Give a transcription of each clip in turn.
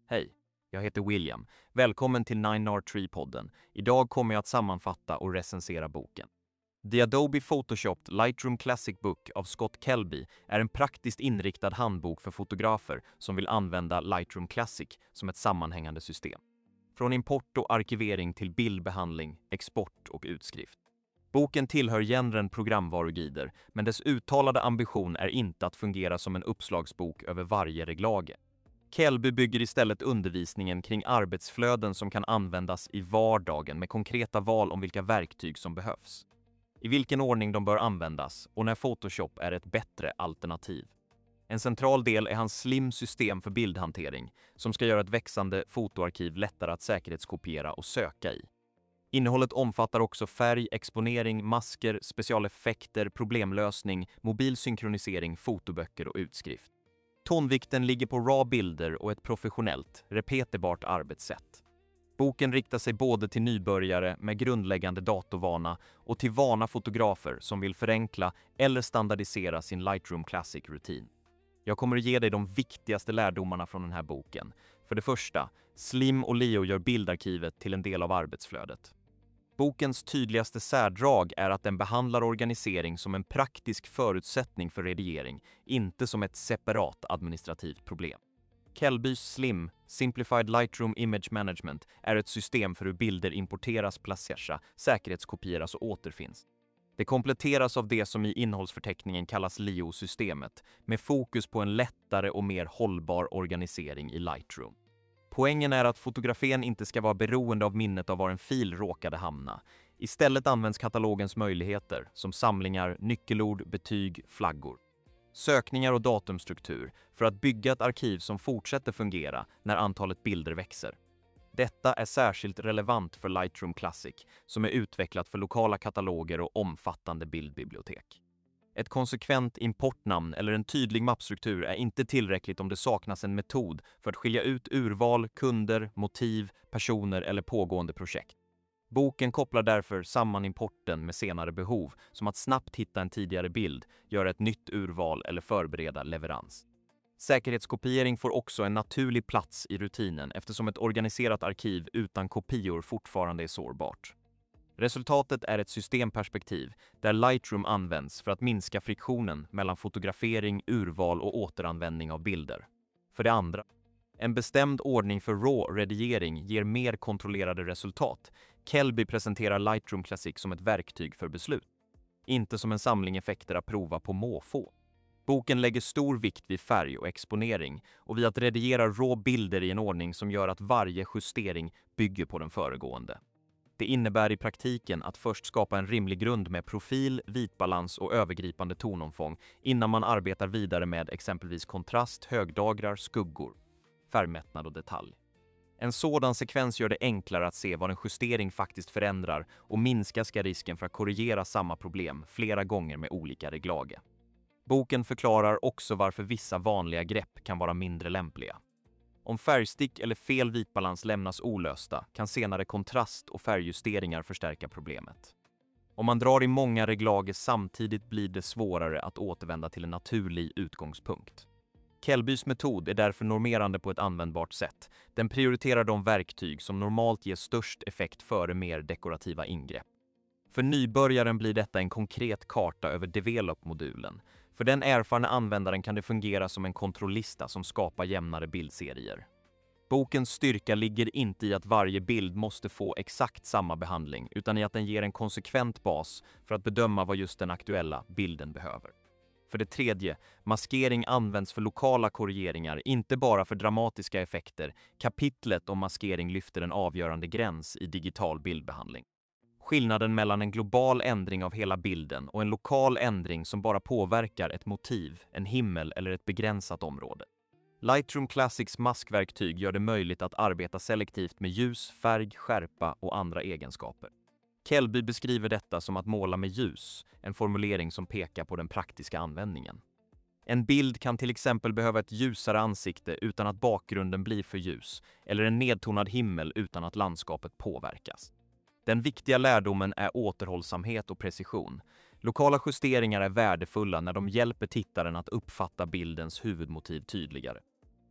Hej, jag heter William. Välkommen till 9R3-podden. Idag kommer jag att sammanfatta och recensera boken. The Adobe Photoshopped Lightroom Classic Book av Scott Kelby är en praktiskt inriktad handbok för fotografer som vill använda Lightroom Classic som ett sammanhängande system. Från import och arkivering till bildbehandling, export och utskrift. Boken tillhör genren programvaruguider, men dess uttalade ambition är inte att fungera som en uppslagsbok över varje reglage. Kelby bygger istället undervisningen kring arbetsflöden som kan användas i vardagen med konkreta val om vilka verktyg som behövs, i vilken ordning de bör användas och när Photoshop är ett bättre alternativ. En central del är hans slim-system för bildhantering som ska göra ett växande fotoarkiv lättare att säkerhetskopiera och söka i. Innehållet omfattar också färg, exponering, masker, specialeffekter, problemlösning, mobil synkronisering, fotoböcker och utskrift. Tonvikten ligger på RAW-bilder och ett professionellt, repeterbart arbetssätt. Boken riktar sig både till nybörjare med grundläggande datorvana och till vana fotografer som vill förenkla eller standardisera sin Lightroom Classic-rutin. Jag kommer att ge dig de viktigaste lärdomarna från den här boken. För det första, Slim och Leo gör bildarkivet till en del av arbetsflödet. Bokens tydligaste särdrag är att den behandlar organisering som en praktisk förutsättning för redigering, inte som ett separat administrativt problem. Kelbys Slim, Simplified Lightroom Image Management, är ett system för hur bilder importeras, placeras, säkerhetskopieras och återfinns. Det kompletteras av det som i innehållsförteckningen kallas Leo-systemet, med fokus på en lättare och mer hållbar organisering i Lightroom. Poängen är att fotografin inte ska vara beroende av minnet av var en fil råkade hamna. Istället används katalogens möjligheter, som samlingar, nyckelord, betyg, flaggor, sökningar och datumstruktur, för att bygga ett arkiv som fortsätter fungera när antalet bilder växer. Detta är särskilt relevant för Lightroom Classic, som är utvecklat för lokala kataloger och omfattande bildbibliotek. Ett konsekvent importnamn eller en tydlig mappstruktur är inte tillräckligt om det saknas en metod för att skilja ut urval, kunder, motiv, personer eller pågående projekt. Boken kopplar därför samman importen med senare behov, som att snabbt hitta en tidigare bild, göra ett nytt urval eller förbereda leverans. Säkerhetskopiering får också en naturlig plats i rutinen eftersom ett organiserat arkiv utan kopior fortfarande är sårbart. Resultatet är ett systemperspektiv där Lightroom används för att minska friktionen mellan fotografering, urval och återanvändning av bilder. För det andra, en bestämd ordning för RAW-redigering ger mer kontrollerade resultat. Kelby presenterar Lightroom Classic som ett verktyg för beslut, inte som en samling effekter att prova på måfå. Boken lägger stor vikt vid färg och exponering och vid att redigera RAW-bilder i en ordning som gör att varje justering bygger på den föregående. Det innebär i praktiken att först skapa en rimlig grund med profil, vitbalans och övergripande tonomfång innan man arbetar vidare med exempelvis kontrast, högdagrar, skuggor, färgmättnad och detalj. En sådan sekvens gör det enklare att se vad en justering faktiskt förändrar och minskar risken för att korrigera samma problem flera gånger med olika reglage. Boken förklarar också varför vissa vanliga grepp kan vara mindre lämpliga. Om färgstick eller fel vitbalans lämnas olösta kan senare kontrast och färgjusteringar förstärka problemet. Om man drar i många reglager samtidigt blir det svårare att återvända till en naturlig utgångspunkt. Kelbys metod är därför normerande på ett användbart sätt. Den prioriterar de verktyg som normalt ger störst effekt före mer dekorativa ingrepp. För nybörjaren blir detta en konkret karta över develop-modulen. För den erfarna användaren kan det fungera som en kontrollista som skapar jämnare bildserier. Bokens styrka ligger inte i att varje bild måste få exakt samma behandling, utan i att den ger en konsekvent bas för att bedöma vad just den aktuella bilden behöver. För det tredje, maskering används för lokala korrigeringar, inte bara för dramatiska effekter. Kapitlet om maskering lyfter en avgörande gräns i digital bildbehandling. Skillnaden mellan en global ändring av hela bilden och en lokal ändring som bara påverkar ett motiv, en himmel eller ett begränsat område. Lightroom Classics maskverktyg gör det möjligt att arbeta selektivt med ljus, färg, skärpa och andra egenskaper. Kelby beskriver detta som att måla med ljus, en formulering som pekar på den praktiska användningen. En bild kan till exempel behöva ett ljusare ansikte utan att bakgrunden blir för ljus, eller en nedtonad himmel utan att landskapet påverkas. Den viktiga lärdomen är återhållsamhet och precision. Lokala justeringar är värdefulla när de hjälper tittaren att uppfatta bildens huvudmotiv tydligare.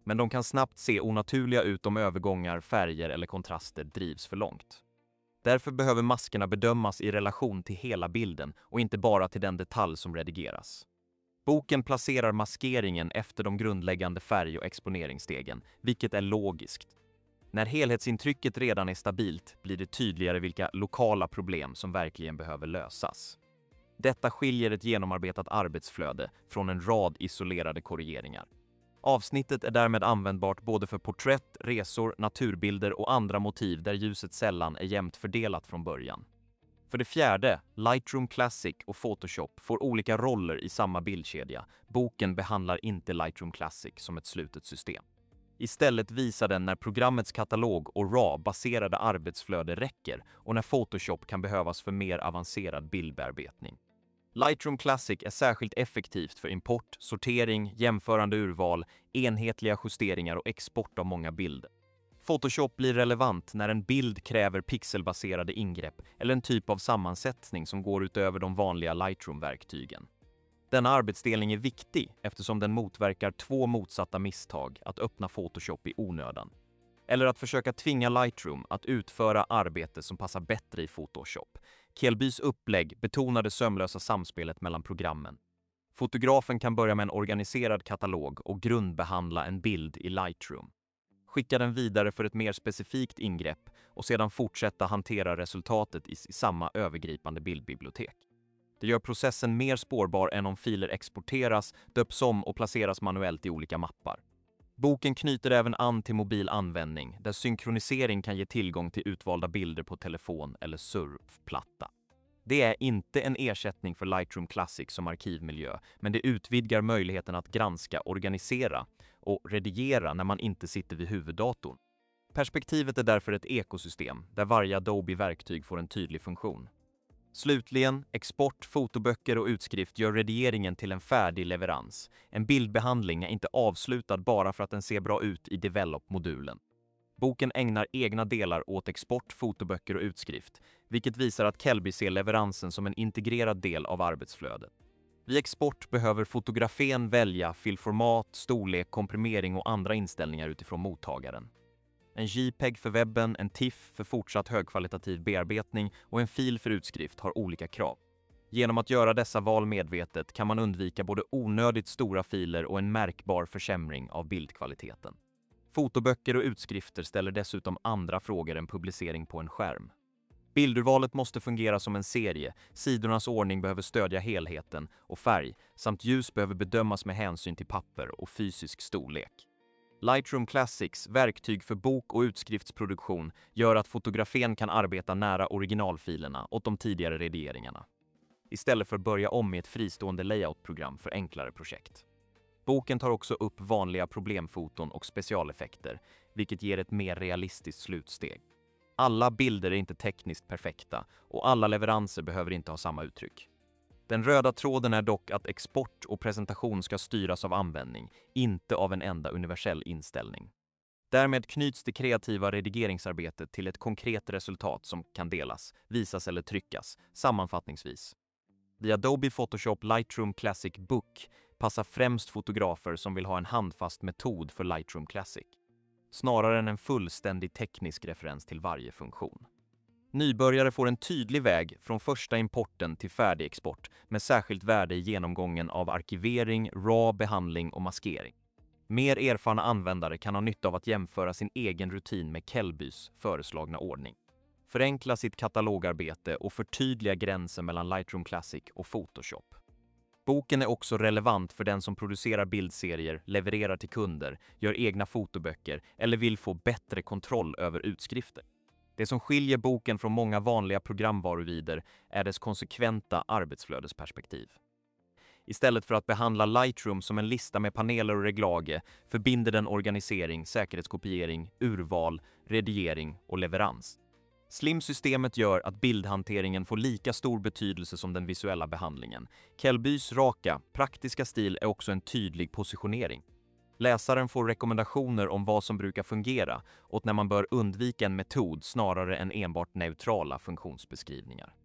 Men de kan snabbt se onaturliga ut om övergångar, färger eller kontraster drivs för långt. Därför behöver maskerna bedömas i relation till hela bilden och inte bara till den detalj som redigeras. Boken placerar maskeringen efter de grundläggande färg- och exponeringsstegen, vilket är logiskt. När helhetsintrycket redan är stabilt blir det tydligare vilka lokala problem som verkligen behöver lösas. Detta skiljer ett genomarbetat arbetsflöde från en rad isolerade korrigeringar. Avsnittet är därmed användbart både för porträtt, resor, naturbilder och andra motiv där ljuset sällan är jämnt fördelat från början. För det fjärde, Lightroom Classic och Photoshop får olika roller i samma bildkedja. Boken behandlar inte Lightroom Classic som ett slutet system. Istället visar den när programmets katalog och RAW-baserade arbetsflöde räcker och när Photoshop kan behövas för mer avancerad bildbearbetning. Lightroom Classic är särskilt effektivt för import, sortering, jämförande urval, enhetliga justeringar och export av många bilder. Photoshop blir relevant när en bild kräver pixelbaserade ingrepp eller en typ av sammansättning som går utöver de vanliga Lightroom-verktygen. Denna arbetsdelning är viktig eftersom den motverkar två motsatta misstag: att öppna Photoshop i onödan eller att försöka tvinga Lightroom att utföra arbete som passar bättre i Photoshop. Kelbys upplägg betonar det sömlösa samspelet mellan programmen. Fotografen kan börja med en organiserad katalog och grundbehandla en bild i Lightroom. Skicka den vidare för ett mer specifikt ingrepp och sedan fortsätta hantera resultatet i samma övergripande bildbibliotek. Det gör processen mer spårbar än om filer exporteras, döps om och placeras manuellt i olika mappar. Boken knyter även an till mobil användning, där synkronisering kan ge tillgång till utvalda bilder på telefon eller surfplatta. Det är inte en ersättning för Lightroom Classic som arkivmiljö, men det utvidgar möjligheten att granska, organisera och redigera när man inte sitter vid huvuddatorn. Perspektivet är därför ett ekosystem, där varje Adobe-verktyg får en tydlig funktion. Slutligen, export, fotoböcker och utskrift gör redigeringen till en färdig leverans. En bildbehandling är inte avslutad bara för att den ser bra ut i Develop-modulen. Boken ägnar egna delar åt export, fotoböcker och utskrift, vilket visar att Kelby ser leveransen som en integrerad del av arbetsflödet. Vid export behöver fotografen välja filformat, storlek, komprimering och andra inställningar utifrån mottagaren. En JPEG för webben, en TIFF för fortsatt högkvalitativ bearbetning och en fil för utskrift har olika krav. Genom att göra dessa val medvetet kan man undvika både onödigt stora filer och en märkbar försämring av bildkvaliteten. Fotoböcker och utskrifter ställer dessutom andra frågor än publicering på en skärm. Bildurvalet måste fungera som en serie, sidornas ordning behöver stödja helheten och färg, samt ljus behöver bedömas med hänsyn till papper och fysisk storlek. Lightroom Classics, verktyg för bok- och utskriftsproduktion, gör att fotografen kan arbeta nära originalfilerna åt de tidigare redigeringarna, istället för att börja om med ett fristående layoutprogram för enklare projekt. Boken tar också upp vanliga problemfoton och specialeffekter, vilket ger ett mer realistiskt slutsteg. Alla bilder är inte tekniskt perfekta och alla leveranser behöver inte ha samma uttryck. Den röda tråden är dock att export och presentation ska styras av användning, inte av en enda universell inställning. Därmed knyts det kreativa redigeringsarbetet till ett konkret resultat som kan delas, visas eller tryckas, sammanfattningsvis. The Adobe Photoshop Lightroom Classic Book passar främst fotografer som vill ha en handfast metod för Lightroom Classic, snarare än en fullständig teknisk referens till varje funktion. Nybörjare får en tydlig väg från första importen till färdig export med särskilt värde i genomgången av arkivering, RAW-behandling och maskering. Mer erfarna användare kan ha nytta av att jämföra sin egen rutin med Kelbys föreslagna ordning, förenkla sitt katalogarbete och förtydliga gränsen mellan Lightroom Classic och Photoshop. Boken är också relevant för den som producerar bildserier, levererar till kunder, gör egna fotoböcker eller vill få bättre kontroll över utskrifter. Det som skiljer boken från många vanliga programvaruvider är dess konsekventa arbetsflödesperspektiv. Istället för att behandla Lightroom som en lista med paneler och reglage förbinder den organisering, säkerhetskopiering, urval, redigering och leverans. Slim-systemet gör att bildhanteringen får lika stor betydelse som den visuella behandlingen. Kelbys raka, praktiska stil är också en tydlig positionering. Läsaren får rekommendationer om vad som brukar fungera och när man bör undvika en metod snarare än enbart neutrala funktionsbeskrivningar.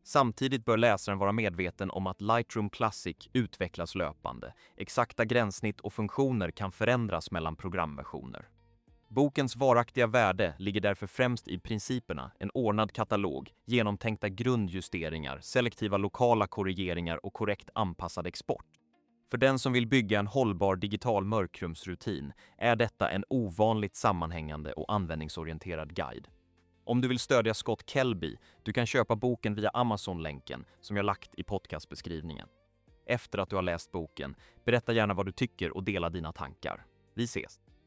Samtidigt bör läsaren vara medveten om att Lightroom Classic utvecklas löpande. Exakta gränssnitt och funktioner kan förändras mellan programversioner. Bokens varaktiga värde ligger därför främst i principerna, en ordnad katalog, genomtänkta grundjusteringar, selektiva lokala korrigeringar och korrekt anpassad export. För den som vill bygga en hållbar digital mörkrumsrutin är detta en ovanligt sammanhängande och användningsorienterad guide. Om du vill stödja Scott Kelby, du kan köpa boken via Amazon-länken som jag lagt i podcastbeskrivningen. Efter att du har läst boken, berätta gärna vad du tycker och dela dina tankar. Vi ses!